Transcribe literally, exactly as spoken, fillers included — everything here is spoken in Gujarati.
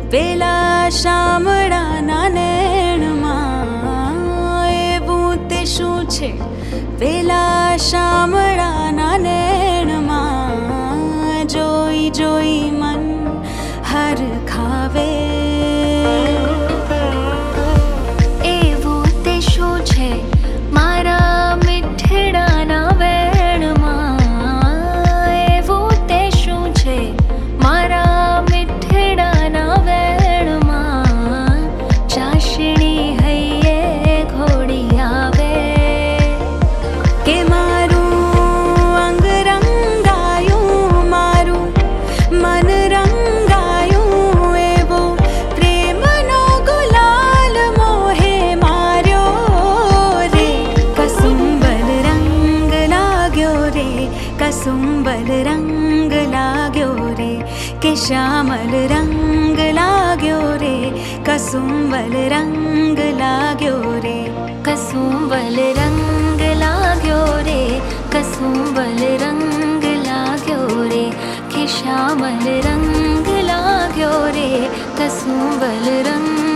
પેલા શામળાના નેણમાં એવું તે શું છે પેલા શામળાના નેણમાં જોઈ જોઈ મન હર ખાવે એવું તે શું છે મારા મીઠડાના વેણમાં એવું તે શું છે મારા મીઠડાના વેણમાં ચાશણી હૈયે ઘોડી આવે કે મારું અંગ રંગાયું મારું મન રંગાયું એવો પ્રેમનો ગુલાલ મોહે માર્યો રે કસુંબલ રંગ લાગ્યો રે કસુંબલ રંગ લાગ્યો રે કે શ્યામલ રંગ લાગ્યો રે કસુંબલ રંગ લાગ્યો રે કસુંબલ રંગ લાગ્યો રે કસુંબલ રંગ લાગ્યો રે કે શ્યામલ રંગ લાગ્યો રે કસુંબલ રંગ